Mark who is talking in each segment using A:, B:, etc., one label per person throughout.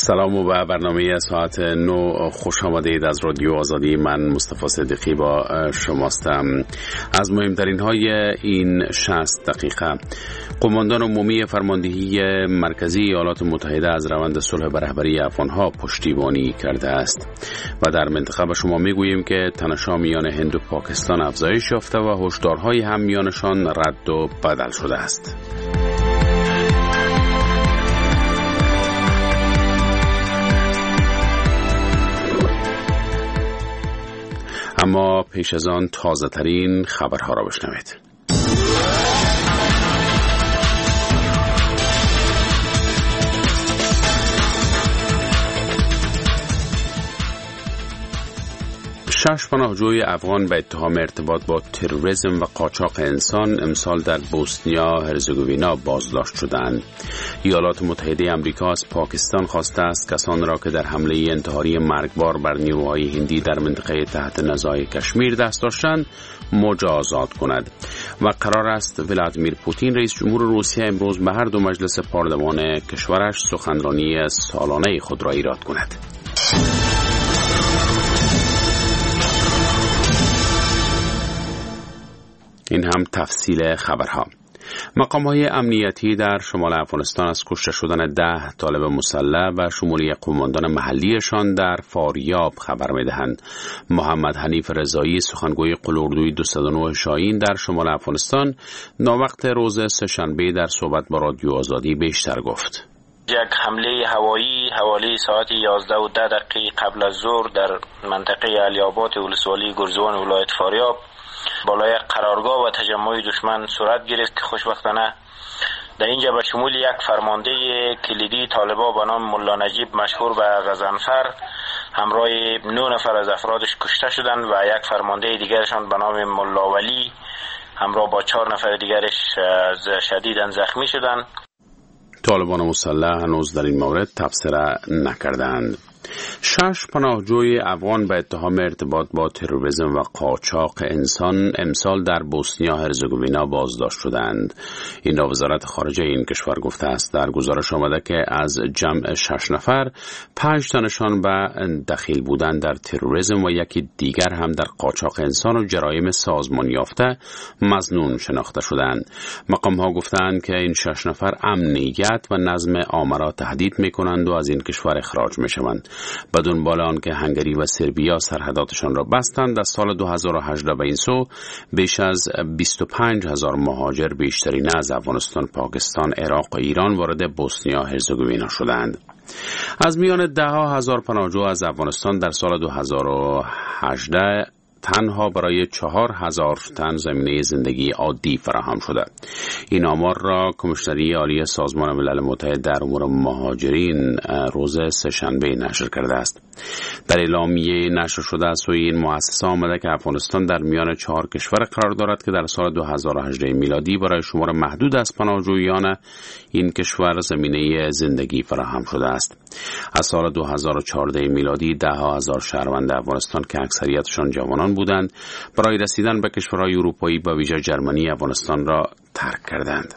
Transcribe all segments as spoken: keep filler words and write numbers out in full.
A: سلام و به برنامه ساعت نو خوش آمدید از رادیو آزادی. من مصطفی صدیقی با شماستم. از مهمترین های این شصت دقیقه: قماندان عمومی فرماندهی مرکزی ایالات متحده از روند صلح به رهبری افغانها پشتیبانی کرده است و در منطقه به شما میگوییم که تنش‌ها میان هند و پاکستان افزایش یافته و هشدارهای هم میانشان رد و بدل شده است. اما پیش از آن تازه ترین خبرها را بشنوید. شش پناهجوی افغان به اتهام ارتباط با تروریسم و قاچاق انسان امسال در بوسنیا هرزگوینا بازداشت شدند. ایالات متحده آمریکا از پاکستان خواسته است کسان را که در حمله انتحاری مرگبار بر نیروهای هندی در منطقه تحت نزاع کشمیر دست داشتند مجازات کند و قرار است ولادیمیر پوتین رئیس جمهور روسیه امروز به هر دو مجلس پارلمان کشورش سخنرانی سالانه خود را ایراد کند. این هم تفصیل خبرها. مقام‌های امنیتی در شمال افغانستان از کشته شدن ده طالب مسلح و شمولی قماندان محلیشان در فاریاب خبر می‌دهند. محمد حنیف رضایی، سخنگوی قلوردوی دویست و نه شاهین در شمال افغانستان، ناوقت روز سه‌شنبه در صحبت با رادیو آزادی بیشتر گفت.
B: یک حمله هوایی حوالی ساعت یازده و ده دقیقه قبل از ظهر در منطقه علی‌آباد ولسوالی گرزوان ولایت فاریاب بالای قرارگاه و تجمع دشمن صورت گرفت که خوشبختانه در اینجا به شمول یک فرمانده کلیدی طالبا به نام ملا نجیب مشهور به غضنفر همراه نه نفر از افرادش کشته شدند و یک فرمانده دیگرشان به نام ملا ولی همراه با چهار نفر دیگرش شدیداً زخمی شدند.
A: طالبان مسلح هنوز در این مورد تبصره نکردند. شش پناهجوی افغان به اتهام ارتباط با تروریسم و قاچاق انسان امسال در بوسنیا هرزگوینا بازداشت شدند. این را وزارت خارجه این کشور گفته است. در گزارش آمده که از جمع شش نفر پنج تنشان به دخیل بودن در تروریسم و یکی دیگر هم در قاچاق انسان و جرایم سازمان یافته مظنون شناخته شدند. مقام ها گفتند که این شش نفر امنیت و نظم عامه را تهدید می کنند و از این کشور اخراج می شوند. به دنبال آن که هنگری و سربیا سرحداتشان را بستند، از سال دو هزار و هجده به این سو بیش از بیست و پنج هزار مهاجر بیشترین از افغانستان، پاکستان، عراق و ایران وارد بوسنیا هرزگوینا شدند. از میان ده ها هزار پناهجو از افغانستان در سال دو هزار و هجده تنها برای چهار هزار تن زمینه زندگی عادی فراهم شده. این آمار را کمیشنری عالی سازمان ملل متحد در امور مهاجرین روز سه‌شنبه نشر کرده است. در اعلامیه نشر شده از سوی این مؤسسه آمده که افغانستان در میان چهار کشور قرار دارد که در سال دو هزار و هجده میلادی برای شمار محدود از پناهجویان این کشور زمینه زندگی فراهم شده است. از سال دو هزار و چهارده میلادی ده ها هزار شهروند افغانستان که اکثریتشان جوانان بودند برای رسیدن به کشورهای اروپایی به ویژه جرمنی افغانستان را ترک کردند.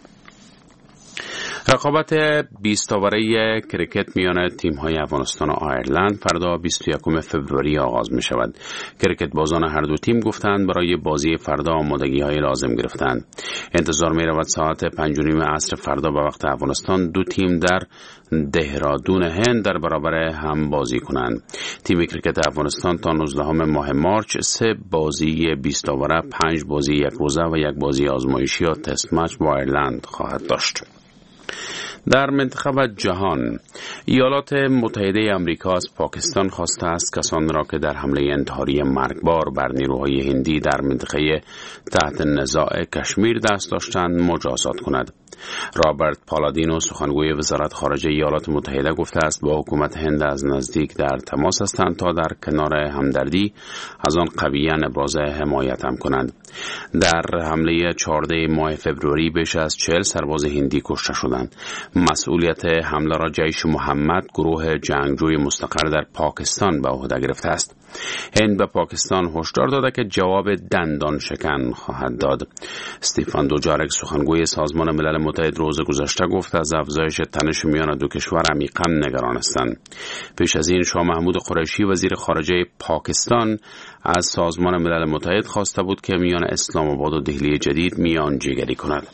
A: رقابت بیست اوره کرکت میان تیم‌های افغانستان و آیرلند فردا بیست و یکم فوریه آغاز می شود. کرکت بازان هر دو تیم گفتند برای بازی فردا آمادگی‌های لازم گرفتند. انتظار می رود ساعت پنج و نیم عصر فردا به وقت افغانستان دو تیم در دهرادون هند در برابر هم بازی کنند. تیم کرکت افغانستان تا نوزدهم ماه مارچ سه بازی بیست اوره، پنج بازی یک روزه و یک بازی آزمایشی یا تست مچ با آیرلند خواهد داشت. در منطقه جهان، ایالات متحده آمریکا از پاکستان خواسته است کسان را که در حمله انتحاری مرگبار بر نیروهای هندی در منطقه تحت نزاع کشمیر دست داشتند مجازات کند. رابرت پالادینو، سخنگوی وزارت خارجه ایالات متحده، گفته است با حکومت هند از نزدیک در تماس هستند تا در کنار همدردی از آن قویاً ابراز حمایت هم کنند. در حمله چهاردهم ماه فوریه بیش از چهل سرباز هندی کشته شدند. مسئولیت حمله را جیش محمد، گروه جنگجوی مستقر در پاکستان، به عهده گرفته است. هند به پاکستان هشدار داده که جواب دندان شکن خواهد داد. استیفان دوجارک، سخنگوی سازمان ملل متحد، روز گذشته گفت از افزایش تنش میان دو کشور عمیقاً نگران هستند. پیش از این شاه محمود قریشی، وزیر خارجه پاکستان، از سازمان ملل متحد خواسته بود که میان اسلام آباد و دهلی جدید میانجیگری کند.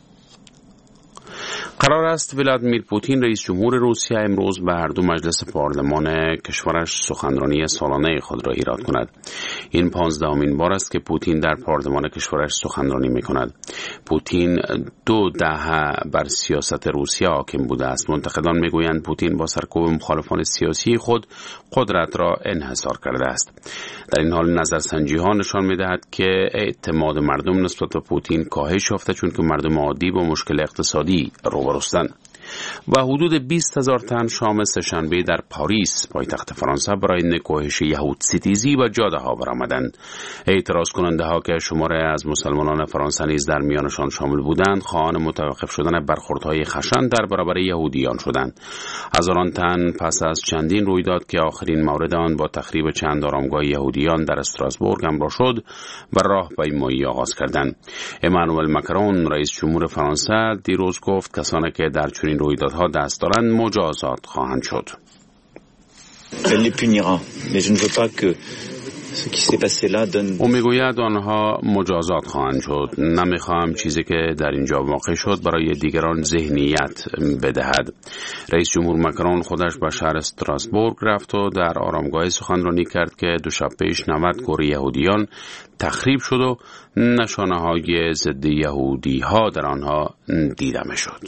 A: قرار است ولادیمیر پوتین، رئیس جمهور روسیه، امروز به هر دو مجلس پارلمان کشورش سخنرانی سالانه خود را ایراد کند. این پانزدهمین بار است که پوتین در پارلمان کشورش سخنرانی می کند. پوتین دو دهه بر سیاست روسیه حاکم بوده است. منتقدان می گویند پوتین با سرکوب مخالفان سیاسی خود قدرت را انحصار کرده است. در این حال نظرسنجی ها نشان می دهد که اعتماد مردم نسبت به پوتین کاهش یافته، چون که مردم عادی با مشکل اقتصادی روبروستند. و حدود بیست هزار تن شام سه‌شنبه در پاریس، پایتخت فرانسه، برای نکوهش یهود ستیزی و جاده ها برآمدند. اعتراض کننده ها که شماره از مسلمانان فرانسه نیز در میانشان شامل بودند، خواهان متوقف شدن برخوردهای خشن در برابر یهودیان شدند. هزاران تن پس از چندین رویداد که آخرین مورد آن با تخریب چند آرامگاه یهودیان در استراسبورگ همراه شد، و راه پیمایی آغاز کردند. امانوئل ماکرون، رئیس جمهور فرانسه، دیروز گفت کسانی که در چنین رویدادها دست دارند مجازات خواهند شد. او میگوید آنها مجازات خواهند شد. نمیخواهم چیزی که در اینجا واقع شد برای دیگران ذهنیت بدهد. رئیس جمهور ماکرون خودش به شهر استراسبورگ رفت و در آرامگاه سخنرانی کرد که دو شب پیش نود گور یهودیان تخریب شد و نشانه های ضد یهودی ها در آنها دیده میشد.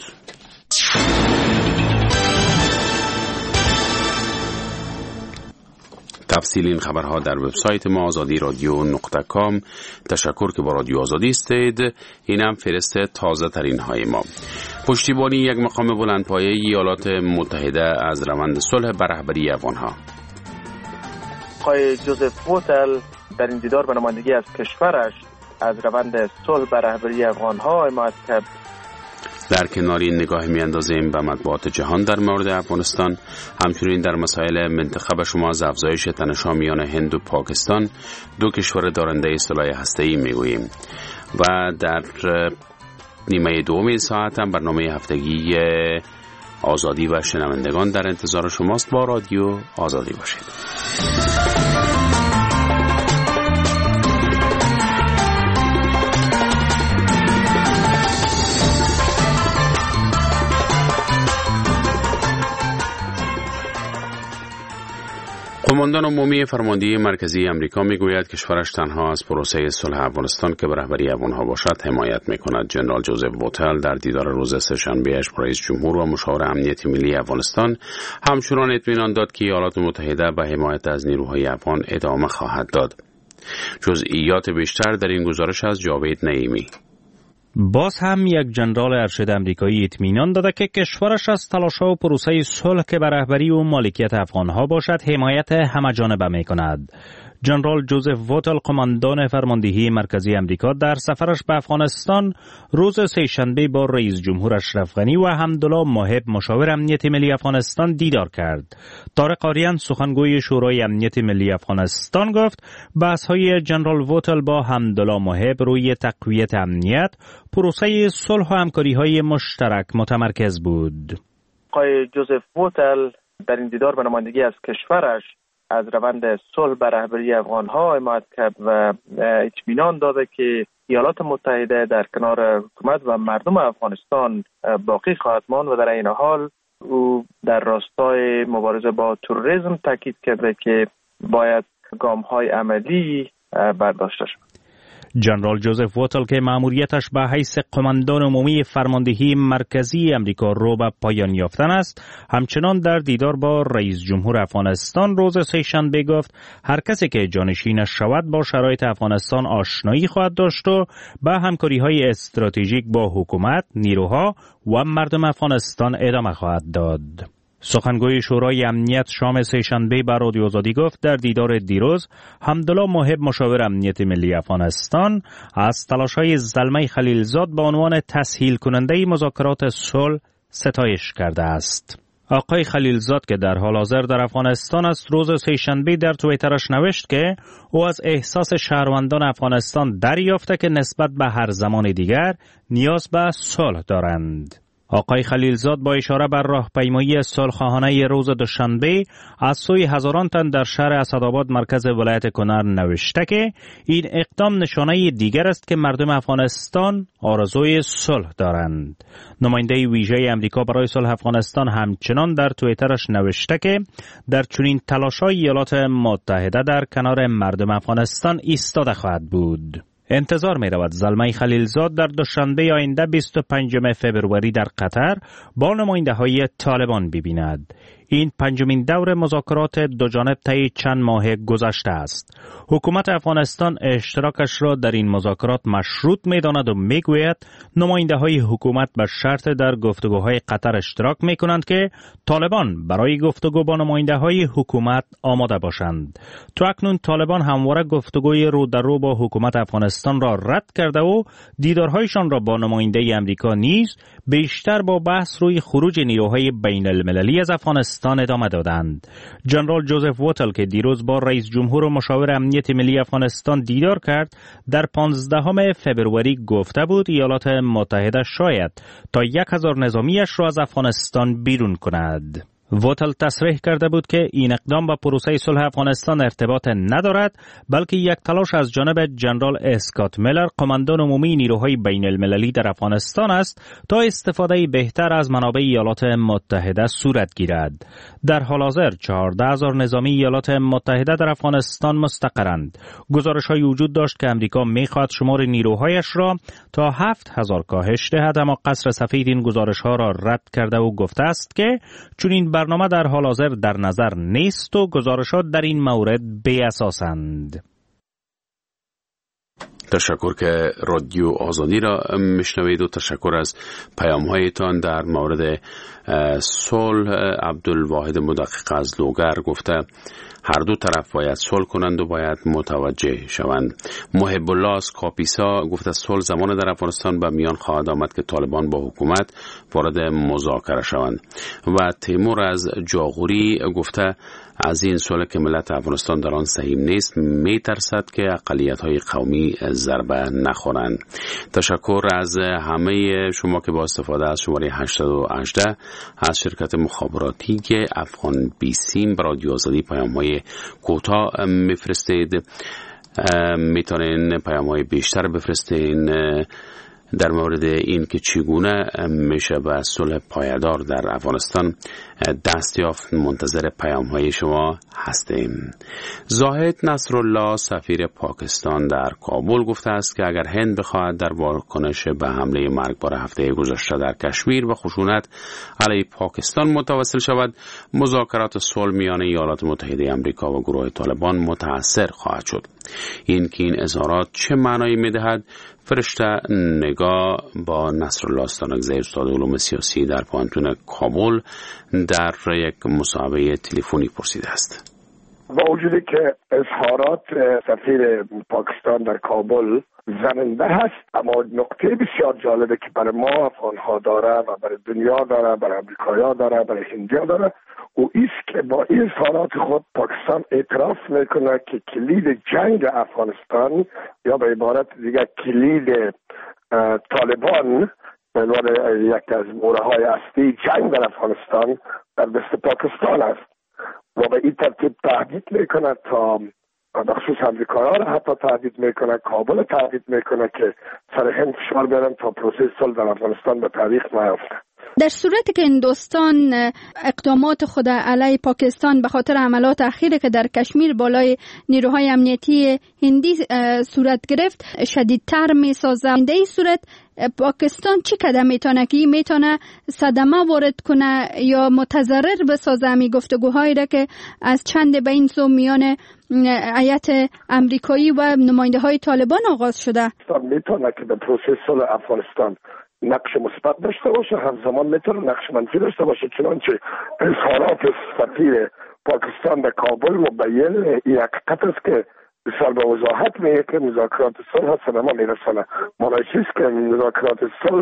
A: تفصیل این خبرها در وبسایت ما آزادی رادیو نقطه کام. تشکر که با رادیو آزادی استید. این هم فهرست تازه ترین های ما. پشتیبانی یک مقام بلندپایه ایالات متحده از روند صلح به رهبری افغانها.
C: آقای جوزف ووتل در این دیدار به نمایندگی از کشورش از روند صلح به رهبری افغانها حمایت کرد.
A: در کنار این نگاه میاندازیم به مطبوعات جهان در مورد افغانستان. همچنین در مسائل منطقه به شما از افزایش تنش‌ها میان هند و پاکستان، دو کشور دارنده سلاح هسته‌ای میگوییم. و در نیمه دوم این ساعت هم برنامه هفتگی آزادی و شنوندگان در انتظار شماست. با رادیو آزادی باشید. قماندان عمومی فرماندهی مرکزی امریکا میگوید کشورش تنها از پروسه صلح افغانستان که به رهبری افغانها باشد حمایت میکند. جنرال جوزف ووتل در دیدار روز سه‌شنبه‌اش با رئیس جمهور و مشاور امنیت ملی افغانستان همچنان اطمینان داد که ایالات متحده به حمایت از نیروهای افغان ادامه خواهد داد. جزئیات بیشتر در این گزارش از جاوید نعیمی.
D: باز هم یک جنرال ارشد امریکایی اطمینان داده که کشورش از تلاش‌ها و پروسه صلح که به رهبری و مالکیت افغان‌ها باشد حمایت همه‌جانبه می‌کند. جنرال جوزف ووتل، قماندان فرماندهی مرکزی امریکا، در سفرش به افغانستان روز سه‌شنبه با رئیس جمهور اشرف غنی و حمدالله محب، مشاور امنیت ملی افغانستان، دیدار کرد. طارق آریان، سخنگوی شورای امنیت ملی افغانستان، گفت بحث‌های جنرال ووتل با حمدالله محب روی تقویت امنیت، پروسه صلح و همکاری‌های مشترک متمرکز بود.
C: آقای جوزف ووتل در این دیدار به نمایندگی از کشورش از روند صلح به رهبری افغانها حمایت کرد و اطمینان داده که ایالات متحده در کنار حکومت و مردم افغانستان باقی خواهد ماند و در این حال او در راستای مبارزه با تروریسم تاکید کرده که باید گام‌های عملی برداشته شود.
D: جنرال جوزف ووتل که مأموریتش به حیث قماندان عمومی فرماندهی مرکزی امریکا رو به پایان یافتن است، همچنان در دیدار با رئیس جمهور افغانستان روز سه‌شنبه گفت هر کسی که جانشینش شود با شرایط افغانستان آشنایی خواهد داشت و به همکاری‌های استراتژیک با حکومت، نیروها و مردم افغانستان ادامه خواهد داد. سخنگوی شورای امنیت شام سه‌شنبه به رادیو آزادی گفت در دیدار دیروز حمدالله محب، مشاور امنیت ملی افغانستان، از تلاش‌های زلمه خلیلزاد به عنوان تسهیل کننده مذاکرات صلح ستایش کرده است. آقای خلیلزاد که در حال حاضر در افغانستان است، روز سه‌شنبه در توییترش نوشت که او از احساس شهروندان افغانستان دریافته که نسبت به هر زمان دیگر نیاز به صلح دارند. آقای خلیلزاد با اشاره بر راهپیمایی صلح‌خواهانه روز دوشنبه از سوی هزاران تن در شهر اسدآباد مرکز ولایت کنر نوشته که این اقدام نشانه دیگر است که مردم افغانستان آرزوی صلح دارند. نماینده ویژه امریکا برای صلح افغانستان همچنان در توییترش نوشته که در چنین تلاش‌های ایالات متحده در کنار مردم افغانستان ایستاده خواهد بود. انتظار می رود زلمه خلیلزاد در دوشنبه آینده بیست و پنجم فبروری در قطر با نماینده های طالبان ببیند. این پنجمین دور مذاکرات دو جانب طی چند ماه گذشته است. حکومت افغانستان اشتراکش را در این مذاکرات مشروط می داند و می گوید نماینده های حکومت به شرط در گفتگوهای قطر اشتراک می کنند که طالبان برای گفتگو با نماینده های حکومت آماده باشند. تو اکنون طالبان همواره گفتگوی رو در رو با حکومت افغانستان را رد کرده و دیدارهایشان را با نماینده امریکا نیز بیشتر با بحث روی خروج نیروهای بین المللی از افغانستان ادامه دادند. جنرال جوزف ووتل که دیروز با رئیس جمهور و مشاور امنیت ملی افغانستان دیدار کرد، در پانزدهم فبروری گفته بود ایالات متحده شاید تا یک هزار نظامیش را از افغانستان بیرون کند. ووتل تصریح کرده بود که این اقدام با پروسه صلح افغانستان ارتباط ندارد، بلکه یک تلاش از جانب جنرال اسکات میلر قماندان عمومی نیروهای بین المللی در افغانستان است تا استفاده بهتر از منابع ایالات متحده صورت گیرد. در حال حاضر چهارده هزار نظامی ایالات متحده در افغانستان مستقرند. گزارش‌های وجود داشت که امریکا می‌خواهد شمار نیروهایش را تا هفت هزار کاهش دهد، اما قصر سفید این گزارش‌ها را رد کرده و گفته است که چون این برنامه در حال حاضر در نظر نیست و گزارشات در این مورد بی اساسند.
A: تشکر که رادیو آزادی را میشنوید و تشکر از پیام‌هایتان در مورد صلح. عبدالواحد مدقق از لوگر گفته هر دو طرف باید صلح کنند و باید متوجه شوند. محب الله از کاپیسا گفته صلح زمان در افغانستان به میان خواهد آمد که طالبان با حکومت وارد مذاکره شوند. و تیمور از جاغوری گفته از این صلح که ملت افغانستان در آن سهیم نیست، می ترسد که اقلیت‌های قومی ضربه نخورند. تشکر از همه شما که با استفاده از شماره هشت هشت از شرکت مخابراتی که افغان بیسیم برای رادیو آزادی پیام‌های کوتاه میفرستید. میتونین پیام‌های بیشتر بفرستین در مورد این که چگونه میشه به صلح پایدار در افغانستان دست یافت. منتظر پیام های شما هستیم. زاهد نصرالله سفیر پاکستان در کابل گفته است که اگر هند بخواهد در واکنش به حمله مرگبار هفته گذشته در کشمیر و خشونت علیه پاکستان متوسل شود، مذاکرات صلح میان ایالات متحده آمریکا و گروه طالبان متاثر خواهد شد. این که این اظهارات چه معنایی میدهد، فرشته نگاه با نصرالله استانکزی استاد علوم سیاسی در پانتون کابل در یک مصاحبه تلفنی پرسیده است.
E: با وجودی که اظهارات سفیر پاکستان در کابل زننده هست، اما نقطه بسیار جالبه که برای ما افغان‌ها داره و برای دنیا داره، برای امریکایی‌ها داره، برای هندی‌ها داره، او ایست که با این اظهارات خود پاکستان اعتراف میکنه که کلید جنگ افغانستان یا به عبارت دیگه کلید طالبان به عنوان یک از موره‌های اصلی جنگ در افغانستان در دست پاکستان است و به این ترتیب تهدید میکنه تا بخصوص امریکایی‌ها را حتی تهدید میکنه، کابل تهدید میکنه که سر هند فشار بیارن تا پروسه صلح در افغانستان به تعریق نیفته.
F: در صورتی که هندوستان اقدامات خود علیه پاکستان به خاطر عملات اخیری که در کشمیر بالای نیروهای امنیتی هندی صورت گرفت شدیدتر میسازه، در این صورت پاکستان چی قدم میتونه که میتونه صدمه وارد کنه یا متضرر بسازه می گفتگوهایی را که از چند به این سو میان هیئت امریکایی و نماینده های طالبان آغاز شده؟
E: میتونه که در پروسه صلح افغانستان نقش مثبت داشته باشه، همزمان میتونه نقش منفی داشته باشه، چنانچه اظهارات سفیر پاکستان در کابل مبین این حقیقت است که بسیار به وضاحت میگه که مذاکرات صلح صدمه میرسانه. معنیش است که مذاکرات صلح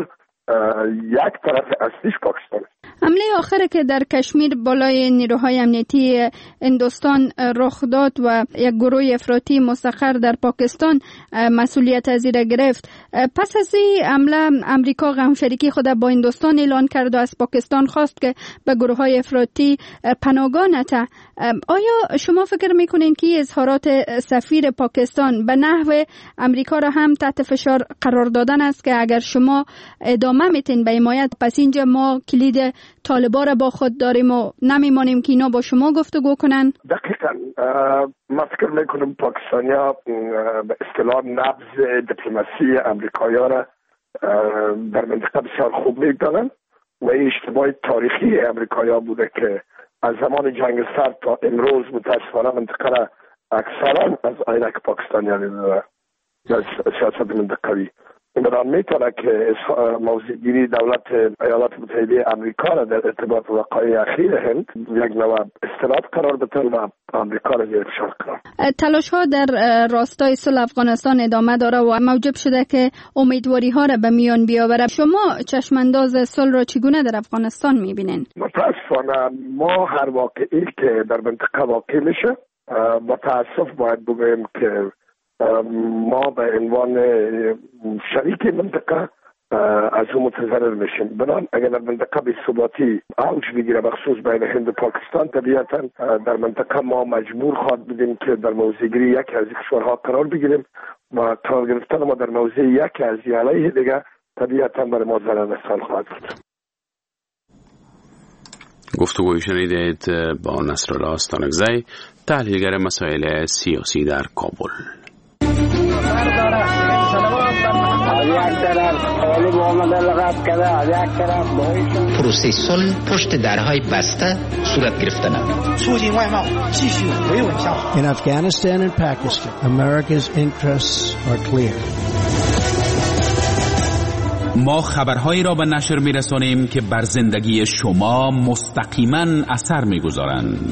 E: یک طرف اصلیش پاکستان است.
F: حمله آخر که در کشمیر بالای نیروهای امنیتی هندوستان رخ داد و یک گروه افراطی مستقر در پاکستان مسئولیت از این گرفت، پس از این حمله امریکا همشریکی خود با هندوستان اعلان کرد و از پاکستان خواست که به گروه های افراطی پناهگاه نده. آیا شما فکر میکنین که اظهارات سفیر پاکستان به نحو امریکا را هم تحت فشار قرار دادن است که اگر شما ادامه میتین به حمایت، پس اینجا ما کلید طالبان را با خود داریم و نمیمانیم که اینا با شما گفتگو کنن؟
E: دقیقاً من فکر میکنم پاکستانیا به اصطلاح نبض دیپلماسی امریکایی‌ها را در منطقه بسیار خوب میدانند و این اشتباه تاریخی امریکایی‌ها بوده که از زمان جنگ سرد تا امروز متاسفانه منطقه را اکثرا از عینک پاکستانیا دیدن از سیاست منطقوی. بران میتونه که موضوعگیری دولت ایالات متحده امریکا را در ارتباط وقایع اخیر هند یک نوع استناد قرار بده و امریکا را زیر فشار قرار.
F: تلاش ها در راستای صلح افغانستان ادامه داره و موجب شده که امیدواری ها را به میان بیاوره. شما چشمانداز صلح را چگونه در افغانستان میبینین؟
E: متاسفانه ما هر واقعی که در منطقه واقع میشه با تاسف باید بگوییم که ما به عنوان شریک منطقه از اون متضرر میشیم. بنابراین اگر در منطقه بی ثباتی اوج بگیره بخصوص بین هند و پاکستان، طبیعتا در منطقه ما مجبور خواهد بودیم که در موضعگیری یکی از کشورها قرار بگیریم و قرار گرفتن ما در موضع یکی از علیه دیگه طبیعتا برای ما ضرر رسان خواهد بود.
A: گفتگوی شنیدید با نصرالله استانکزی، تحلیلگر مسائل سیاسی در کابل.
G: پروسه صلح پشت درهای بسته صورت گرفتن.
H: In Afghanistan and Pakistan, America's interests are clear.
I: ما خبرهایی را به نشر می‌رسانیم که بر زندگی شما مستقیما اثر می‌گذارند.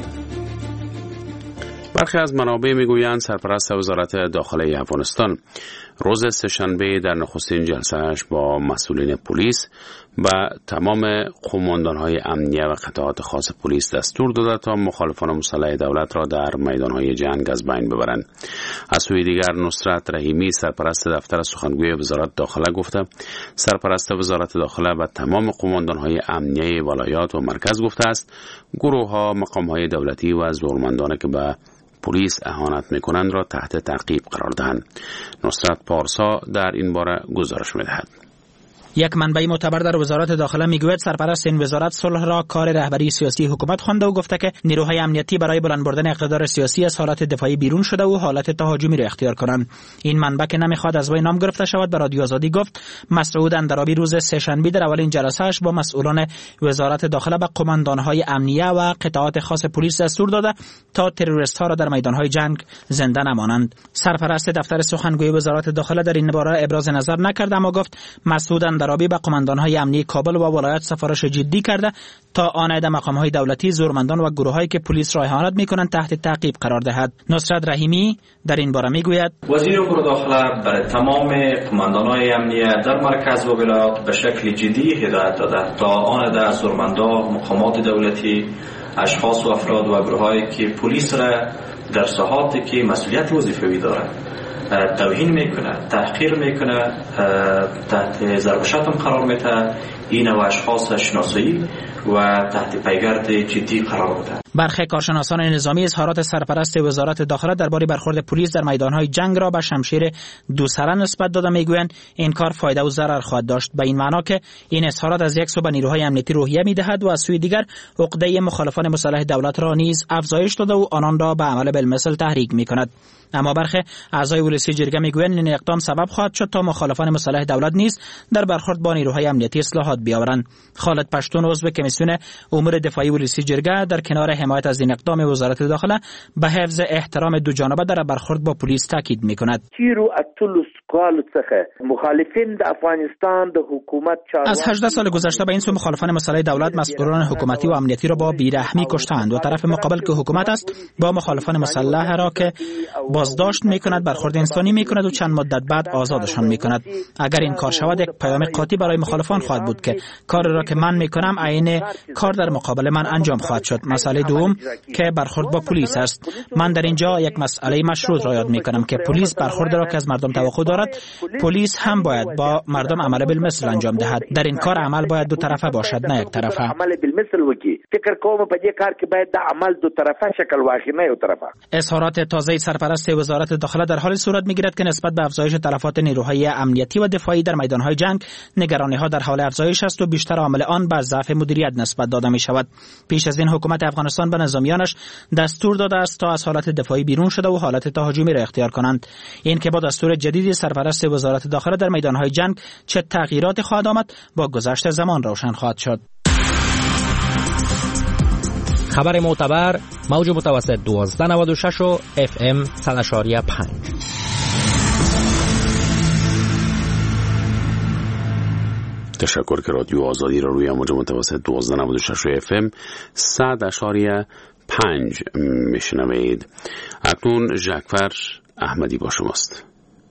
A: برخی از منابع میگویند سرپرست وزارت داخله افغانستان روز سه‌شنبه در نخستین جلسه‌اش با مسئولین پلیس و تمام قماندان‌های امنیه و قطعات خاص پلیس دستور داده تا مخالفان مسلح دولت را در میدان‌های جنگ از بین ببرند. از سوی دیگر نصرت رحیمی سرپرست دفتر سخنگوی وزارت داخله گفته سرپرست وزارت داخله و تمام قماندان‌های امنیه ولایات و مرکز گفته است گروه‌ها مقام‌های دولتی و زورمندانی که به پلیس اهانت میکنند را تحت تعقیب قرار دهند. نصرت پارسا در این باره گزارش میدهد.
J: یک منبع معتبر در وزارت داخله میگوید سرپرست این وزارت صلح را کار رهبری سیاسی حکومت خوانده و گفته که نیروهای امنیتی برای بلند بردن اقتدار سیاسی از حالت دفاعی بیرون شده و حالت تهاجمی را اختیار کنند. این منبع که نمیخواد از وی نام گرفته شود به رادیو آزادی گفت مسعود اندرابی روز سه‌شنبه در اولین جلسه‌اش با مسئولان وزارت داخله به قماندان‌های امنیه و قطعات خاص پلیس دستور داده تا تروریست‌ها را در میدان‌های جنگ زنده نمانند. سرپرست دفتر سخنگوی وزارت داخله در این باره ابراز نظر نکرد، اما گفت مسعود اندرابی به قماندان‌های امنیه کابل و ولایت سفارش جدی کرده تا آنها در مقام‌های دولتی، زورمندان و گروه‌هایی که پلیس را اهانت می‌کنند تحت تعقیب قرار دهد. نصرت رحیمی در این باره میگوید
K: وزیر امور داخله برای تمام قماندان‌های امنیه در مرکز و ولایات به شکل جدی هدایت داده تا آنها در زورمندان، مقامات دولتی، اشخاص و افراد و گروه‌هایی که پلیس را در ساحاتی که مسئولیت وظیفوی دارند توهین میکنه، تحقیر میکنه، تحت ضرب شتم قرار میده، این و اشخاص شناسایی و تحت پیگرد جدی قرار میده.
J: برخی کارشناسان نظامی اظهارات سرپرست وزارت داخله درباره برخورد پلیس در میدانهای جنگ را به شمشیر دوسره نسبت داده میگویند این کار فایده و ضرر خواهد داشت، به این معنا که این اظهارات از یک سو به نیروهای امنیتی روحیه میدهد و از سوی دیگر عقده مخالفان مسلح دولت را نیز افزایش داده و آنان را به عمل بالمثل تحریک میکند. اما برخی اعضای ولسی جرگه میگویند این اقدام سبب خواهد شد تا مخالفان مسلح دولت نیز در برخورد با نیروهای امنیتی اصلاحات بیاورند. خالد پشتون عضو کمیسیون امور دفاعی ولسی جرگه در کنار حمایت از این اقدام وزارت داخله به حفظ احترام دو جانبه در برخورد با پلیس تاکید میکند. از هجده سال گذشته به این سو مخالفان مسلح دولت مسئولان حکومتی و امنیتی را با بیرحمی کشتند و طرف مقابل که حکومت است با مخالفان مسلح را که بازداشت میکند، برخورد انسانی میکند و چند مدت بعد آزادشان میکند. اگر این کار شود یک پیام قاطع برای مخالفان خواهد بود که کار را که من میکنم عین کار در مقابل من انجام خواهد شد. مسئله دوم که برخورد با پلیس است. من در اینجا یک مسئله مشروط را یاد میکنم که پلیس برخورد را که از مردم توقع دارد، پلیس هم باید با مردم عمل بالمثل انجام دهد. در این کار عمل باید دو طرفه باشد، نه یک طرفه.
L: عمل بالمثل وکي. فکر کوم په دې کار کې باید د عمل دو طرفه شکل واخلي، نه یو طرفه.
J: اظهارات تازه سرپرست وزارت داخله در حال صورت میگیرد که نسبت به افزایش تلفات نیروهای امنیتی و دفاعی در میدانهای جنگ نگرانی‌ها در حال افزایش است و بیشتر عامل آن به ضعف مدیریت نسبت داده می شود. پیش از این حکومت افغانستان به نظامیانش دستور داده است تا از حالت دفاعی بیرون شده و حالت تهاجمی را اختیار کنند. این که با دستور جدید سرپرست وزارت داخله در میدانهای جنگ چه تغییراتی خواهد آمد با گذشت زمان روشن خواهد شد.
M: خبر معتبر موج متوسط دوازده نود و شش و اف ام صد اشاریه پنج.
A: تشکر که رادیو آزادی را روی موج متوسط دوازده نود و شش و اف ام صد اشاریه پنج میشنوید. اکنون ژکفر احمدی با شماست.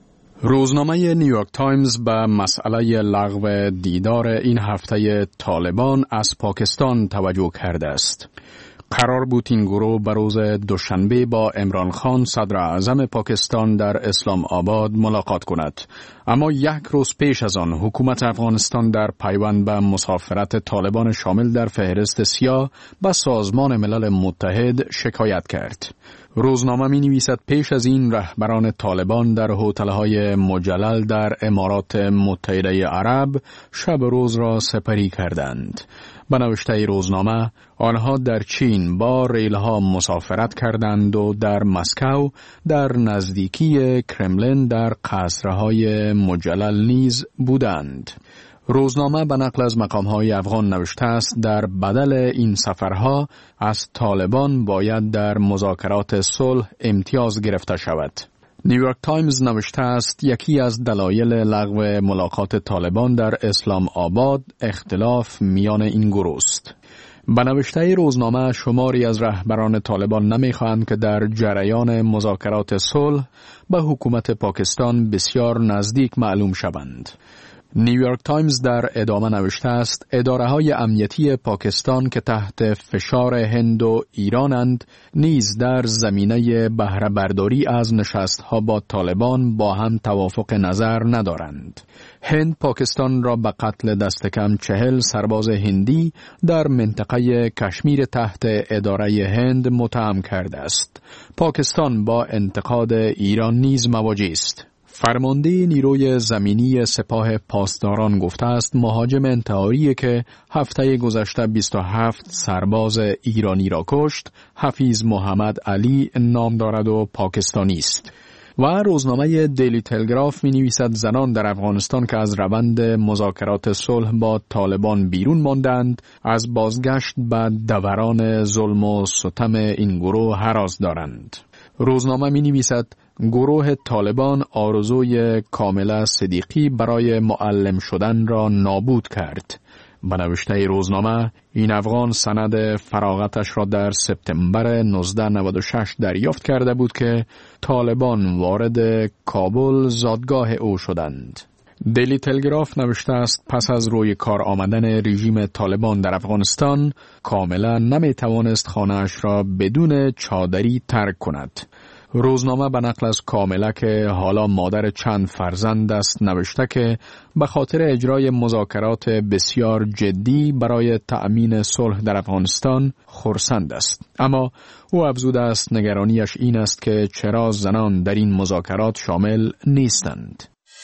N: روزنامه نیویورک تایمز به مسئله لغو دیدار این هفته طالبان از پاکستان توجه کرده است. قرار بود این گروه به روز دوشنبه با عمران خان صدر اعظم پاکستان در اسلام آباد ملاقات کند، اما یک روز پیش از آن حکومت افغانستان در پیوند به مسافرت طالبان شامل در فهرست سیاه به سازمان ملل متحد شکایت کرد. روزنامه می نویسد پیش از این رهبران طالبان در هتل‌های مجلل در امارات متحده عرب شب روز را سپری کردند. به نوشته روزنامه آنها در چین با ریلها مسافرت کردند و در مسکو در نزدیکی کرملین در قصرهای مجلل نیز بودند. روزنامه به نقل از مقام‌های افغان نوشته است در بدل این سفرها از طالبان باید در مذاکرات صلح امتیاز گرفته شود. نیویورک تایمز نوشته است یکی از دلایل لغو ملاقات طالبان در اسلام آباد اختلاف میان این گروه است. به نوشته روزنامه شماری از رهبران طالبان نمی‌خواهند که در جریان مذاکرات صلح به حکومت پاکستان بسیار نزدیک معلوم شوند. نیویورک تایمز در ادامه نوشته است اداره‌های امنیتی پاکستان که تحت فشار هند و ایرانند نیز در زمینه بهره برداری از نشست‌ها با طالبان با هم توافق نظر ندارند. هند پاکستان را به قتل دست کم چهل سرباز هندی در منطقه کشمیر تحت اداره هند متهم کرده است. پاکستان با انتقاد ایران نیز مواجه است. فرمانده نیروی زمینی سپاه پاسداران گفته است مهاجم انتحاری که هفته گذشته بیست و هفت سرباز ایرانی را کشت حفیظ محمد علی نام دارد و پاکستانی است. و روزنامه دیلی تلگراف می نویسد زنان در افغانستان که از روند مذاکرات صلح با طالبان بیرون ماندند از بازگشت به دوران ظلم و ستم این گروه هراس دارند. روزنامه می نویسد گروه طالبان آرزوی کاملا صدیقی برای معلم شدن را نابود کرد. به نوشته روزنامه این افغان سند فراغتش را در سپتامبر نوزده نود و شش دریافت کرده بود که طالبان وارد کابل زادگاه او شدند. دیلی تلگراف نوشته است پس از روی کار آمدن رژیم طالبان در افغانستان کاملا نمی توانست خانه‌اش را بدون چادری ترک کند. روزنامه به نقل از کامله که حالا مادر چند فرزند است نوشته که به خاطر اجرای مذاکرات بسیار جدی برای تأمین صلح در افغانستان خرسند است، اما او افزوده است نگرانیش این است که چرا زنان در این مذاکرات شامل نیستند.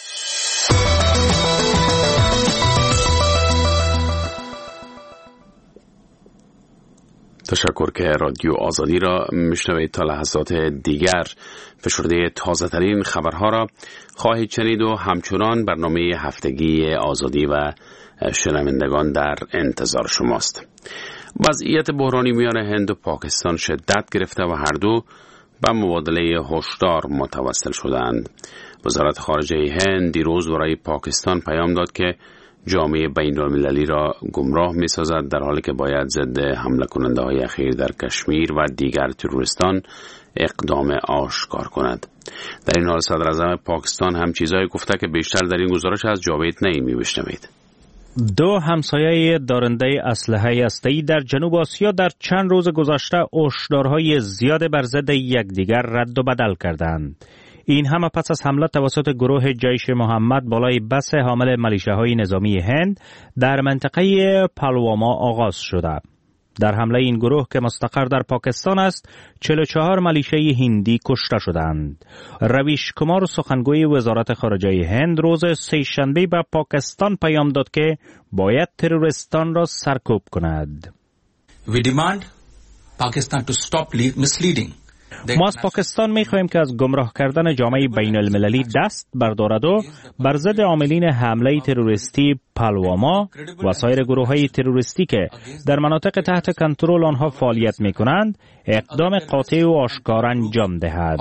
A: تشکر که رادیو آزادی را میشنوید. تا لحظات دیگر فشرده تازه ترین خبرها را خواهید شنید و همچنان برنامه هفتگی آزادی و شنوندگان در انتظار شماست. وضعیت بحرانی میان هند و پاکستان شدت گرفته و هر دو به مبادله هشدار متوسل شدند. وزارت خارجه هند دیروز برای پاکستان پیام داد که جامعه بین المللی را گمراه می سازد، در حالی که باید ضد حمله کننده های اخیر در کشمیر و دیگر تروریستان اقدام آشکار کند. در این حال صدر اعظم پاکستان هم چیزایی گفته که بیشتر در این گزارش از جاوید نعیمی بشنوید.
D: دو همسایه دارنده اسلحه هسته‌ای در جنوب آسیا در چند روز گذشته هشدارهای زیاد بر ضد یکدیگر رد و بدل کردند. این همه پس از حمله توسط گروه جیش محمد بالای بس حامل ملیشه‌های نظامی هند در منطقه پلواما آغاز شده. در حمله این گروه که مستقر در پاکستان است، چهل و چهار ملیشه هندی کشته شدند. رویش کمار سخنگوی وزارت خارجه هند روز سه‌شنبه به پاکستان پیام داد که باید تروریستان را سرکوب کند.
O: We demand Pakistan to stop misleading.
D: ما از پاکستان می خواهیم که از گمراه کردن جامعه بین المللی دست بردارد و بر ضد عاملین حمله تروریستی پلواما و سایر گروه های تروریستی که در مناطق تحت کنترل آنها فعالیت می کنند اقدام قاطع و آشکار انجام دهد.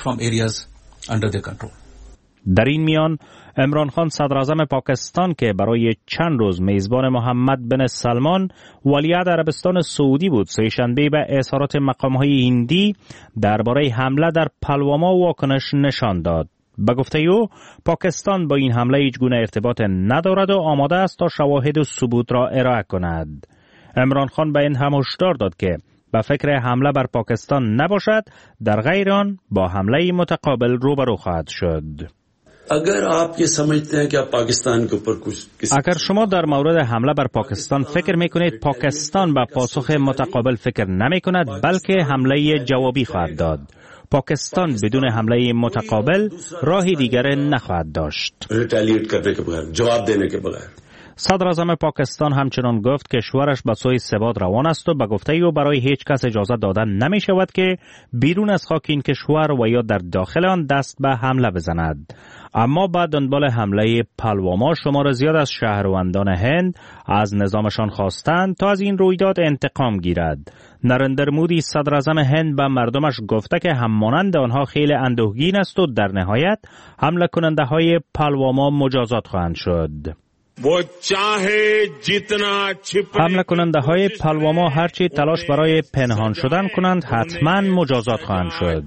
D: در این میان عمران خان صدر اعظم پاکستان که برای چند روز میزبان محمد بن سلمان ولیعهد عربستان سعودی بود، سه‌شنبه به اظهارات مقام‌های هندی درباره حمله در پلواما واکنش نشان داد. به گفته او پاکستان با این حمله هیچ گونه ارتباط ندارد و آماده است تا شواهد و ثبوت را ارائه کند. عمران خان به این هم هشدار داد که به فکر حمله بر پاکستان نباشد، در غیر آن با حمله متقابل روبرو خواهد شد.
P: اگر آپ یہ سمجھتے ہیں کہ آپ پاکستان کے اوپر کچھ
D: اگر شما در مورد حمله بر پاکستان فکر میکنید پاکستان به پاسخ متقابل فکر نمی کند بلکه حمله جوابی خواهد داد. پاکستان بدون حمله متقابل راهی دیگر نخواهد داشت.
P: ریٹیلیٹ کرنے کے بغیر، جواب دینے کے بغیر.
D: صدر اعظم پاکستان همچنان گفت کشورش به سوی ثبات روان است و به گفته او برای هیچ کس اجازه دادن نمی شود که بیرون از خاک این کشور و یا در داخل آن دست به حمله بزند. اما بعد دنبال حمله پلواما شمار زیاد از شهروندان هند از نظامشان خواستند تا از این رویداد انتقام گیرد. نریندر مودی صدر اعظم هند به مردمش گفته که همانند آنها خیلی اندوهگین است و در نهایت حمله کننده های پلواما مجازات خواهند شد. حمله کننده های پلواما هرچی تلاش برای پنهان شدن کنند حتما مجازات خواهند شد.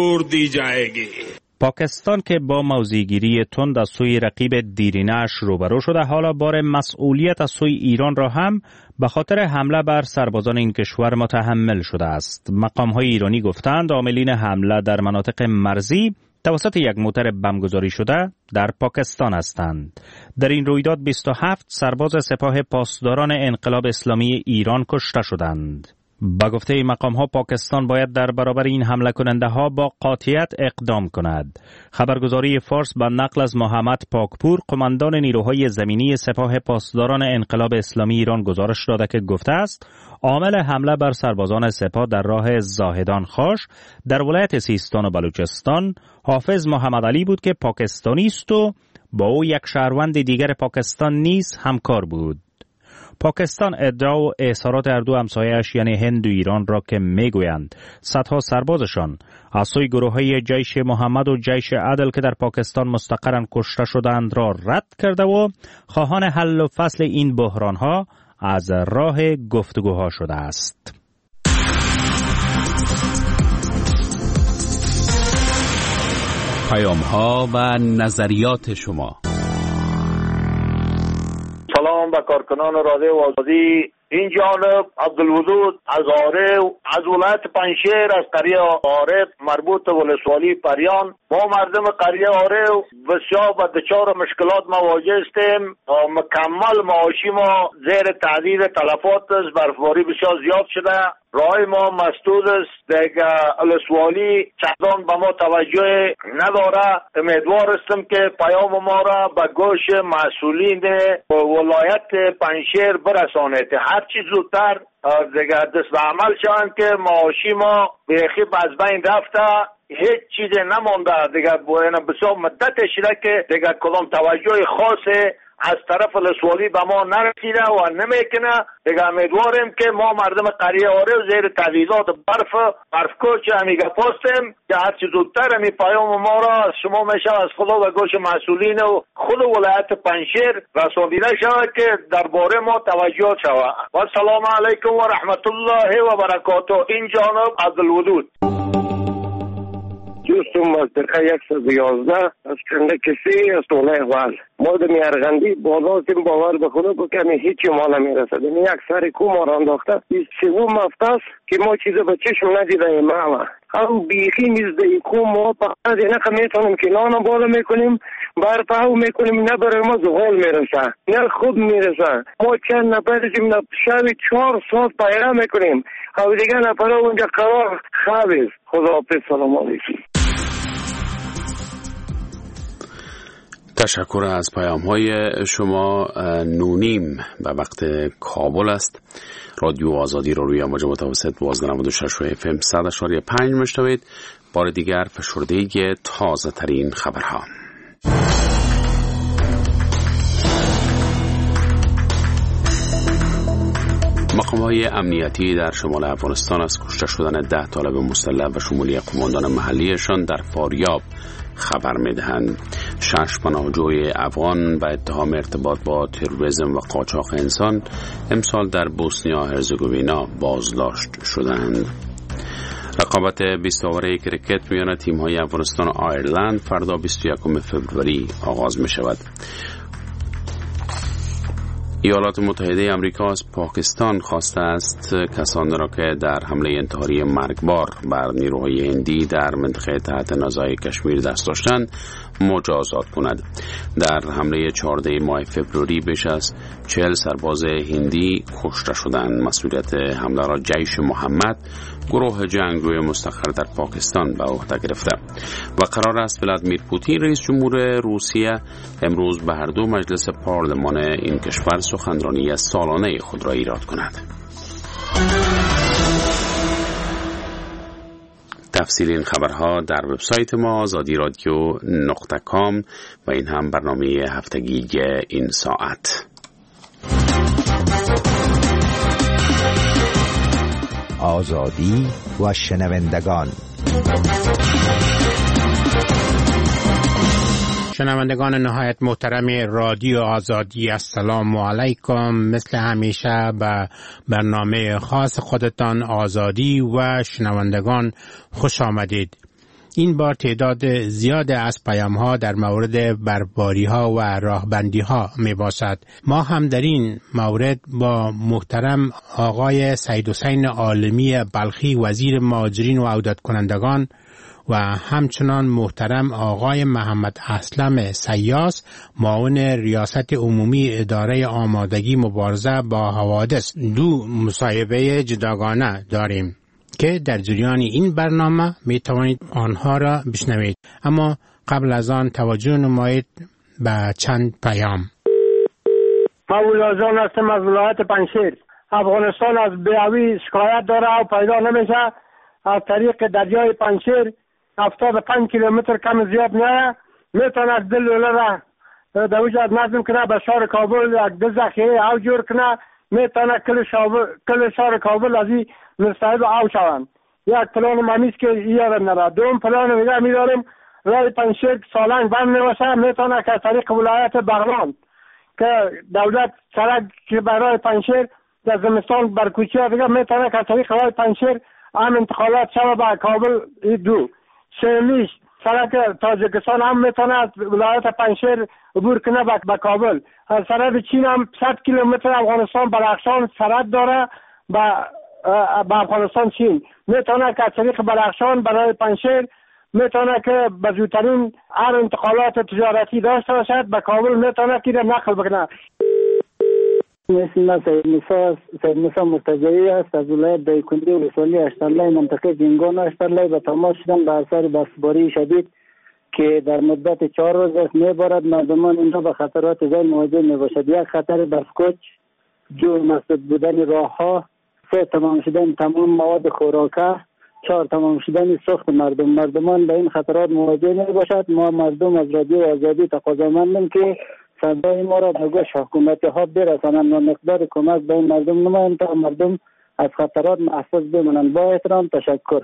D: پاکستان که با موضع‌گیری تند از سوی رقیب دیرینه‌اش روبرو شده، حالا بار مسئولیت از سوی ایران را هم به خاطر حمله بر سربازان این کشور متحمل شده است. مقام‌های ایرانی گفتند عاملین حمله در مناطق مرزی توسط یک موتر بمبگذاری شده در پاکستان هستند. در این رویداد بیست و هفت سرباز سپاه پاسداران انقلاب اسلامی ایران کشته شدند. با گفته مقام ها پاکستان باید در برابر این حمله کننده ها با قاطعیت اقدام کند. خبرگزاری فارس با نقل از محمد پاکپور قماندان نیروهای زمینی سپاه پاسداران انقلاب اسلامی ایران گزارش داده که گفته است عامل حمله بر سربازان سپاه در راه زاهدان خاش در ولایت سیستان و بلوچستان حافظ محمد علی بود که پاکستانی است و با او یک شهروند دیگر پاکستان نیز همکار بود. پاکستان ادعا و اظهارات هر دو همسایه‌اش یعنی هند و ایران را که میگویند صدها سربازشان از سوی گروه‌های جیش محمد و جیش عدل که در پاکستان مستقرن کشته شدند را رد کرده و خواهان حل و فصل این بحران‌ها از راه گفتگوها شده است.
I: پیام‌ها و نظریات شما.
L: سلام به کارکنان رادیو آزادی. این جانب عبدالوجود از آره از ولایت پنشیر از قریه آره مربوط به ولسوالی پریان. ما مردم قریه آره بسیار با دچار مشکلات مواجه هستیم. مکمل معاشی ما زیر تهدید تلفات است. برفباری بسیار زیاد شده. رای ما مسدود است. دیگه ولسوالی چندان به ما توجه نداره. امیدوار هستم که پیام ما را به گوش مسئولین ولایت پنشیر برسانید. هر چی زودتر دیگه دست به عمل شوند که معاشی ما بیخی از بین رفته، هیچ چیز نمونده دیگه. بسیار مدت شده که دیگه کدام توجه خاص از طرف ولسوالی به ما نرسیده و نمیکنه. دیگه امیدواریم که ما مردم قریه آره زیر تعویضات برف برفکوچ همیگه پاستیم که هرچی زودتر همی پیام ما را از شما میشه از خدا و گوش مسئولین و خود ولایت پنجشیر رسانیده شود که درباره ما توجه شود. و سلام علیکم و رحمت الله و برکاته. این جانب عبدالودود
E: دوستم از دقیقه یکصد و یازده از کنده کسی از تونه احوال ما در میارغندی بازارتیم باور به خدا بکنی هیچی ما نمیرسد. این یک سری کو ما را انداخته این سوم هفته است که ما چیز به چشم ندیده ایم. همه هم بیخی نیزده ای کو ما فقط اینه که میتونیم که نان بالا میکنیم برپاو میکنیم نه برای ما زغال میرسه نه خوب میرسه. ما چند نفرشیم نه شبی چهار ساعت پیره میکنیم او دیگه نفره اونجا قرار خوابیز. خدا حافظ. سلام علیکم.
A: تشکر از پیام های شما. نونیم به وقت کابل است. رادیو آزادی رو روی موج متوسط دوازده نود و شش و اف ام صد اشاری پنج میشنوید. بار دیگر فشرده تازه ترین خبرها. مقام‌های امنیتی در شمال افغانستان از کشته شدن ده طالب مسلح و شمولی قماندان محلیشان در فاریاب خبر می‌دهند. شش پناهجوی افغان به اتهام ارتباط با تروریسم و قاچاق انسان امسال در بوسنیا هرزگوینا بازداشت شدند. رقابت بیست اووره کرکت میان تیم‌های افغانستان و آیرلند فردا بیست و یکم فوریه آغاز می‌شود. ایالات متحده آمریکا از پاکستان خواسته است کسانی را که در حمله انتحاری مرگبار بر نیروهای هندی در منطقه تحت نزاع کشمیر دست داشتند مجازات کند. در حمله چهاردهم ماه فوریه بیش از چهل سرباز هندی کشته شدند. مسئولیت حمله را جیش محمد، گروه جنگجوی مستقر در پاکستان، به عهده گرفته و قرار است ولادیمیر پوتین رئیس جمهور روسیه امروز به هر دو مجلس پارلمان این کشور سخنرانی سالانه خود را ایراد کند. تفصیل این خبرها در وبسایت ما آزادی رادیو نقطه کام و این هم برنامه هفتگی این ساعت.
Q: آزادی و شنوندگان.
R: شنوندگان نهایت محترم رادیو آزادی، السلام علیکم. مثل همیشه به برنامه خاص خودتان آزادی و شنوندگان خوش آمدید. این بار تعداد زیاد از پیام ها در مورد برباری ها و راهبندی ها می باشد. ما هم در این مورد با محترم آقای سید حسین عالمی بلخی وزیر مهاجرین و عودت کنندگان و همچنان محترم آقای محمد اسلم سیاس معاون ریاست عمومی اداره آمادگی مبارزه با حوادث دو مصاحبه جداگانه داریم که در جریان این برنامه می توانید آنها را بشنوید. اما قبل از آن توجه نمایید به چند پیام.
S: مولا جان هستم از ولایت پنجشیر. افغانستان از بیاوی شکایت داره و پیدا نمیشه. از طریق دریای پنجشیر هفتاد و پنج کیلومتر کم زیاد نه میتونه از دل را در وجه نظم کنه به شهر کابل یک دو ذخیره او جور کنه. میتونه کل کل شهر کابل از این مستعد او شوند. یک پلان ممیز که یادم نره. دوم پلان میگه میداریم رای پنجشیر سالنگ بند نباشه. میتونه که طریق ولایت بغلان که دولت سرک که برای پنجشیر در زمستان برکوچی دیگه میتونه که طریق رای پنجشیر هم انتقالات شوه به کابل. دو سومیش سرک تاجیکستان هم میتونه از ولایت پنجشیر عبور کنه به کابل. از سرک چین هم صد کیلومتر افغانستان بلخشان سرک داره به به افغانستان چین. میتونه که از طریق بلخشان برای پنجشیر میتونه که به زودترین هر انتقالات تجارتی داشته باشد به کابل میتونه که نقل بکنه.
T: اسم سید موسی سید موسی مرتضوی است از ولایت دایکنډي ولسوالی اشترلای منطقه جنگان اشترلای به تماس شدم به اثر برفباری شدید که در مدت چهار روز است میبارد. مردمان اینجا به خطرات زیاد مواجه میباشد. یک خطر برفکوچ، جو مسدود بودن راه ها، سه تمام شدن تمام مواد خوراکه، چهار تمام شدن سوخت مردم. مردمان به این خطرات مواجه میباشد. ما مردم از رادیو آزادی تقاضا مندیم که صدای ما را به گوش حکومت ها برسانند و مقدار کمک به مردم نمایند تا مردم از خطرات محفوظ بمانند. با احترام، تشکر.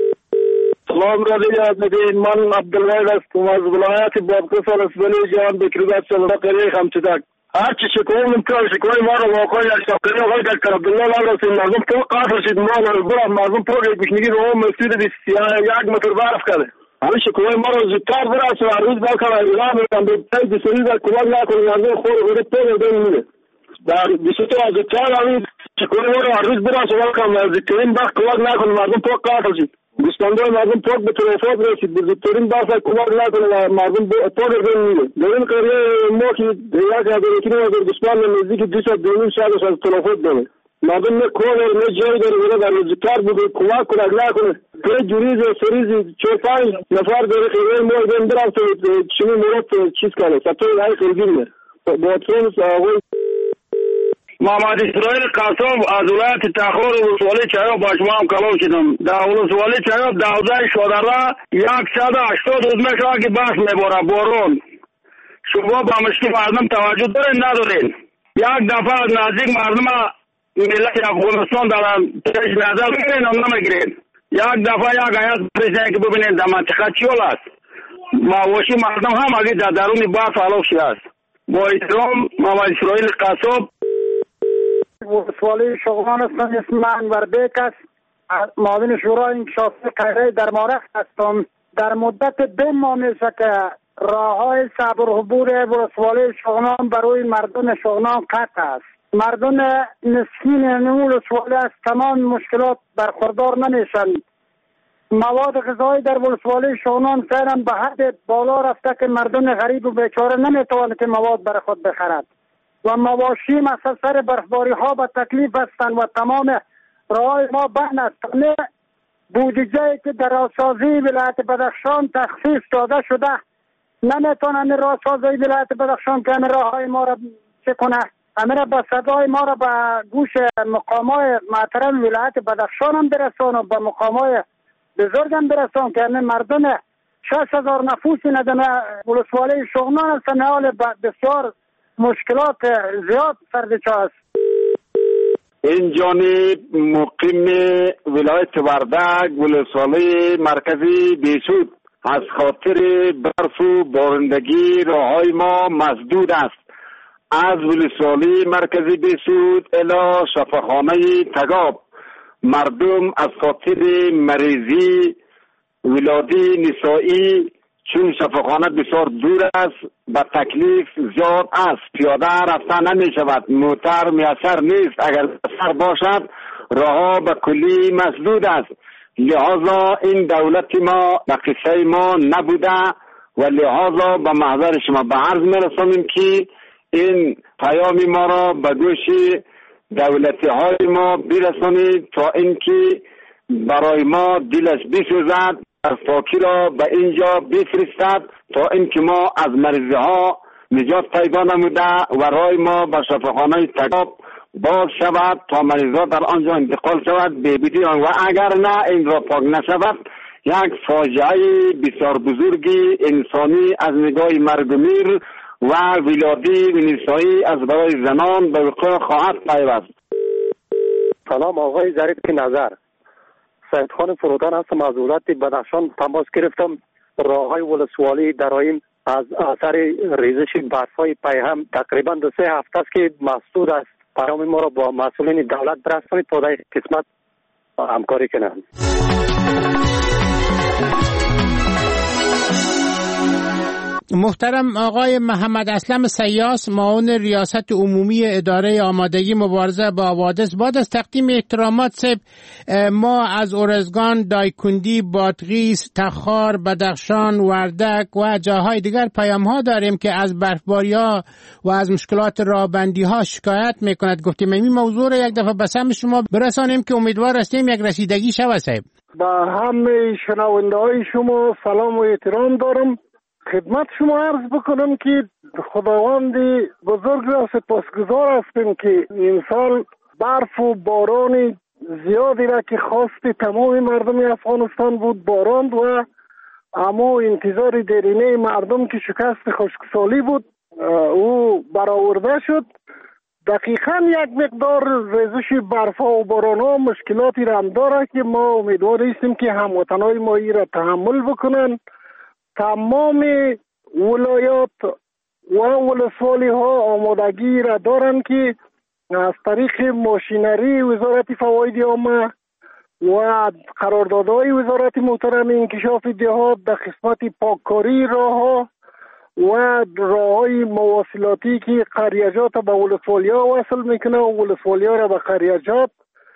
U: سلام رادیو آزادی، من عبدالواحد هستم از ولایت بادغیس الاسبلی جان بکریبت سلطه قریه خمچدک. هرچی شکوه ممکن شکوه ما را واقعی از شاکری آقای دکتر عبدالله لال رسید مردم تو قاطر شد ما را برا مردم تو گشنگی رو هم مسجد یک متر برف کرده. همین شکوه ما را زودتر برا سو هر روز بلکن اعلام میکنم به تای بسیاری در کمک نکنیم مردم خور بوده تو گردن میده. در بیستو از زودتر همین شکوه ما را هر روز برا سو بلکن زودترین وقت کمک نکنیم مردم تو قاطر شد. گوسفندان مردم پاک به توافق رسید. بزرگترین بحث کمک نکنه و مردم پاک گردن میده. در این قریه ما که یک هزار یکی هزار گوسفند نزدیک دویست دونیم شهرش از توافق داره. مردم نه کار داره نه جایی داره بره در نزدیکتر بوده کمک کنه نکنه. که جوریز و سریز چه پنج نفر داره خیلی ما داریم برم تو چنین مرد چیز کنه. سطوی های خیلی با اتفاق آقای محمد اسرائیل قاسم از ولایت تخار ولسوالی چایاب با شما هم کلام شدم. در ولسوالی چایاب دوازده شادره صد و هشتاد روز میشه که بس میباره بارون. شما با مشکل مردم توجه دارین ندارین؟ یک دفعه از نزدیک مردم ملت افغانستان دارن پیش نظر میگیرین هم نمیگیرین. یک دفعه یک آیت پرسیدن که ببینین در منطقه چی حال است. مواشی مردم هم اگه در درون برف هلاک شده است. با احترام محمد اسرائیل قاسم.
V: ولسوالی شغلان هستم. اسم من انور بیک است. معاون شورای انکشافی قیره در مارخ هستم. در مدت دو ماه میشه که راه های صبر عبور ولسوالی شغلان برای مردم شغلان قطع است. مردم مسکین ولسوالی از تمام مشکلات برخوردار نمیشن. مواد غذایی در ولسوالی شغلان فعلا به حد بالا رفته که مردم غریب و بیچاره نمیتوانند که مواد برای خود بخرد و مواشی مثل سر برفباری ها به تکلیف هستند و تمام راه ما بند است. نه بودجه که در راهسازی ولایت بدخشان تخصیص داده شده نمیتونن راهسازی ولایت بدخشان که همه راه های ما را چه کنه، همه را به صدای ما را به گوش مقامای محترم ولایت بدخشان هم برسان و به مقامای بزرگ هم برسان که همه مردم شش هزار نفوسی ندنه ولسوالی شغنان هستن. حال بسیار مشکلات زیاد سرزچه است.
U: این جانب مقیم ولایت وردک ولسوالی مرکزی بیسود از خاطر برف و بارندگی راههای ما مسدود است. از ولسوالی مرکزی بیسود الی شفاخانه تگاب مردم از خاطر مریضی ولادی نسایی چون شفاخانه بسیار دور است با تکلیف زیاد است. پیاده رفتن نمی شود. موتر میسر نیست. اگر سر باشد راه به کلی مسدود است. لحاظا این دولت ما به قصه ما نبوده و لحاظا به محضر شما به عرض میرسانیم که این پیام ما را به گوش دولتی های ما برسانید تا اینکه برای ما دلش بسوزد فاکی را به اینجا بفرستد تا اینکه ما از مریضی ها نجات پیدا نموده و رای ما به شفاخانه تگاب باز شود تا مریضا در آنجا انتقال شود ببیدی و اگر نه این را پاک نشود یک فاجعه بسیار بزرگی انسانی از نگاه مرگ و میر و ولادی و نسایی از برای زنان به وقوع خواهد پیوست.
W: سلام آقای ظریف نظر، سید خان فرودان هستم از ولایت بدخشان. تماس گرفتم راه های ولسوالی درایم از اثر ریزش برف های پیهم تقریبا دو سه هفته است که مسدود است. پیام ما را با مسئولین دولت برسانید تا در قسمت همکاری کنند.
R: محترم آقای محمد اسلم سیاس، معاون ریاست عمومی اداره آمادگی مبارزه با حوادث، بعد از تقدیم احترامات سب ما از ارزگان، دایکندی، بادغیس، تخار، بدخشان، وردک و جاهای دیگر پیام ها داریم که از برفباری ها و از مشکلات راهبندی ها شکایت میکند. گفتیم این موضوع را یک دفعه به سمع شما برسانیم که امیدوار هستیم یک رسیدگی شود. صاحب
U: با همه شنونده های شما سلام و احترام دارم. خدمت شما عرض بکنم که خداوند بزرگ را سپاسگزار هستیم که این سال برف و باران زیادی را که خواست تمام مردم افغانستان بود باراند و اما انتظار دیرینه مردم که شکست خشکسالی بود
V: او برآورده شد. دقیقاً یک مقدار ریزش برفا و باران‌ها مشکلاتی را هم داره که ما امیدوار هستیم که هموطنای ما ای را تحمل بکنن. تمام ولایات و ولسوالی ها آمادگی را دارن که از طریق ماشینری وزارت فواید عامه و قراردادهای وزارت محترم انکشاف دهات در قسمت پاککاری راه‌ها و راه‌های مواصلاتی که قریجات به ولسوالی‌ها وصل میکنه و ولسوالی‌ها را به قریجات،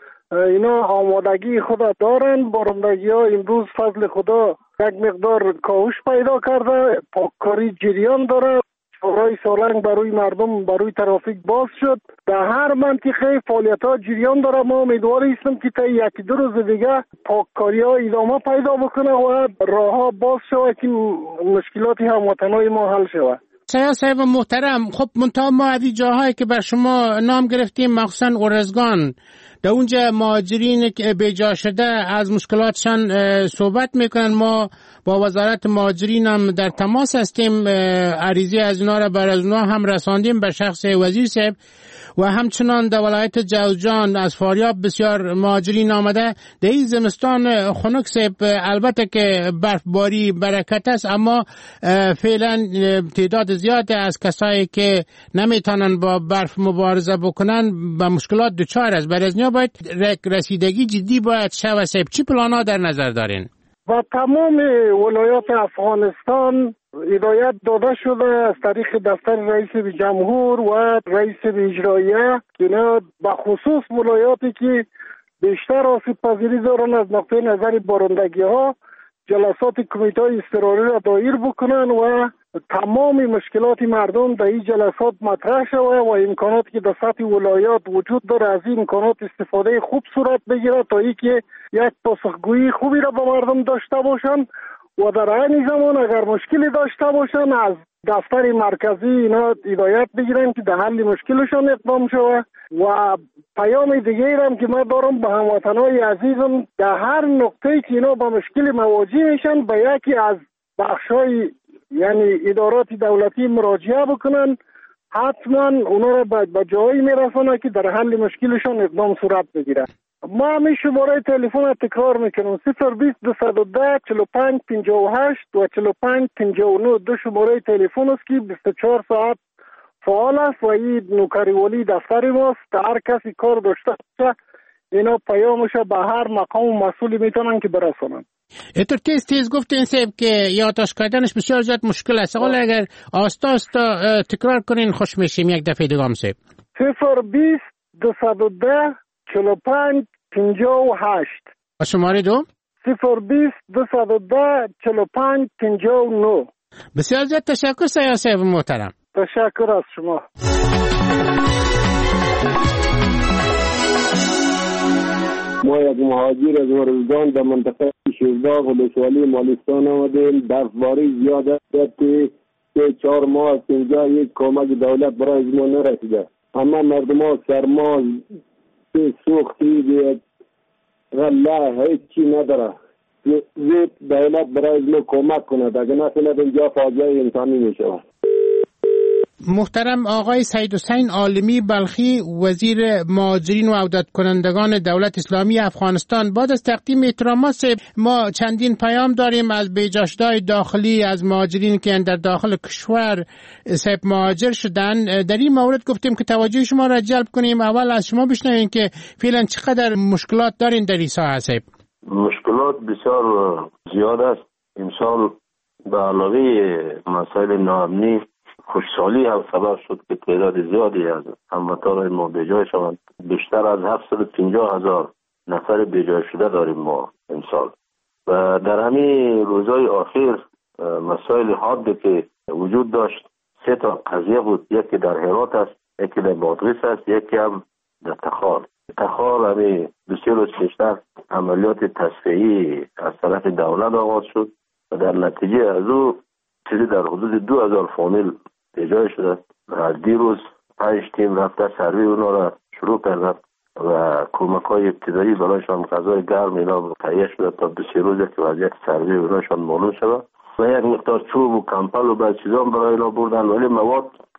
V: اینا آمادگی خود دارن. بارندگی‌ها امروز فضل خدا یک مقدار کاهش پیدا کرده، پاککاری جریان داره، چهارراه سالنگ برای مردم برای ترافیک باز شد. در هر منطقه فعالیت‌ها جریان داره. ما امیدوار هستیم که تا یکی دو روز دیگه پاککاری‌ها ادامه پیدا بکنه و راه‌ها باز شود که مشکلات هموطنای ما حل شود.
R: سیاه صاحب محترم، خب منتها ما از جاهایی که بر شما نام گرفتیم مخصوصا ارزگان، در اونجا مهاجرین بیجا شده از مشکلاتشان صحبت میکنن. ما با وزارت مهاجرین هم در تماس هستیم، عریضه از اونا را بر از اونا هم رساندیم به شخص وزیر صاحب و همچنان در ولایت جوزجان از فاریاب بسیار مهاجرین آمده. در این زمستان خنک صاحب البته که برفباری برکت است، اما فعلا تعداد زیاد از کسایی که نمیتونن با برف مبارزه بکنن با مشکلات دچار است. برای از نیا باید رسیدگی جدی باید شود. صاحب چی پلانا در نظر دارین؟
V: و تمام ولایات افغانستان هدایت داده شده از طریق دفتر رئیس جمهور و رئیس اجراییه که اینا به خصوص ولایاتی که بیشتر آسیب پذیری دارن از نقطه نظر بارندگی ها جلسات کمیته اضطراری را دایر بکنن و تمام مشکلات مردم در این جلسات مطرح شود و امکاناتی که در سطح ولایات وجود داره از این امکانات استفاده خوب صورت بگیره تا اینکه یک پاسخگویی خوبی را به مردم داشته باشن و در عین زمان اگر مشکلی داشته باشن از دفتر مرکزی اینا هدایت بگیرن که در حل مشکلشان اقدام شود. و پیام دیگه هم که من دارم به هموطنای عزیزم در هر نقطه‌ای که اینا با مشکل مواجه میشن به یکی از بخشای یعنی ادارات دولتی مراجعه بکنن، حتما اونا را به جایی میرسانه که در حل مشکلشان اقدام صورت بگیره. ما همین شماره تلفن را تکرار میکنم: صفر بیست دویست و ده چهل و پنج پنجاه و هشت و چهل و پنج پنجاه و نه. دو شماره تلفن است که بیست و چهار ساعت فعال است و این نوکری ولی دفتر ماست. هر کسی کار داشته باشه اینا پیامش به هر مقام و مسئولی میتونن که برسونن.
R: اینطور تیز تیز گفتین صاحب که یادداشت کردنش بسیار زیاد مشکل است، ولی اگر آستا آستا تکرار کنین خوش میشیم یک دفعه دیگه هم صاحب.
V: صفر بیست دویست و ده چهل و پنج پنجاه و هشت
R: و شماره دو
V: صفر بیست دویست و ده چهل و پنج پنجاه و نه.
R: بسیار زیاد تشکر سیاه صاحب محترم.
V: تشکر از شما.
B: ما یک مهاجر از ارزگان در منطقه شیرداغ و ولسوالی مالستان آمدیم. برفباری زیاد است که سه چهار ماه است اینجا یک کمک دولت برای ما نرسیده. اما مردم ها سرما سوختی غله هیچ چی نداره. زید دولت برای ما کمک کند، اگر نکنه اینجا فاجعه انسانی می شود.
R: محترم آقای سید حسین عالمی بلخی، وزیر مهاجرین و عودت کنندگان دولت اسلامی افغانستان، بعد از تقدیم احترامات ما چندین پیام داریم از بیجاشدهای داخلی از مهاجرین که در داخل کشور سیب مهاجر شدن. در این مورد گفتیم که توجه شما را جلب کنیم. اول از شما بشنویم که فعلا چقدر مشکلات دارین در این ساحه سیب؟
B: مشکلات بسیار زیاد است. امسال به علاوه مسائل ناامنی خوشحالی هم سبب شد که تعداد زیادی از هموطنان ما بیجای شوند. بیشتر از هفتصد و پنجاه هزار نفر بیجای شده داریم ما امسال. و در همین روزهای آخر مسائل حادی که وجود داشت سه تا قضیه بود. یکی در هرات است، یکی در بادغیس است، یکی هم در تخار. تخار همین بسیار روز پیشتر عملیات تصفیه‌ای از طرف دولت آغاز شد و در نتیجه از او چیزی در حدود دو هزار فامیل بیجای شده. دیروز پنج تیم رفته سروی اونا را شروع کردن و کمک های ابتدایی برایشان غذای گرم اینا تهیه شده تا دو سه روزه که وضعیت سروی اوناشان معلوم شده و یک مقدار چوب و کمپل و بعض چیزا برای اینا بردن، ولی مواد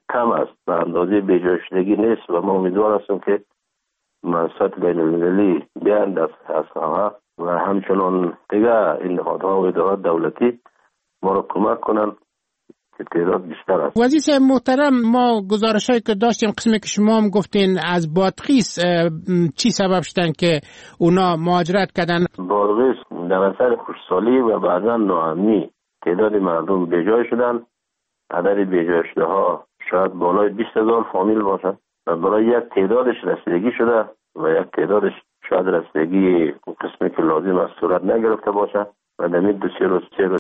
B: کم است، به اندازه بیجای شدگی نیست و ما امیدوار هستیم که منصت بین المللی بیاند از ها و همچنان دیگه این نهادها و ادارات دولتی ما را کمک کنند که تعداد بیشتر است.
R: وزیر صاحب محترم، ما گزارشایی که داشتیم قسمی که شما هم گفتین از بادغیس چی سبب شدن که اونا مهاجرت کردن؟
B: بادغیس در اثر خشکسالی و بعضا ناامنی تعداد مردم بیجای شدن. عدد بیجای شده ها شاید بالای بیست هزار فامیل باشد و برای یک تعدادش رسیدگی شده و یک تعدادش شاید رسیدگی قسمی که لازم است صورت نگرفته باشد و در این دو سه روز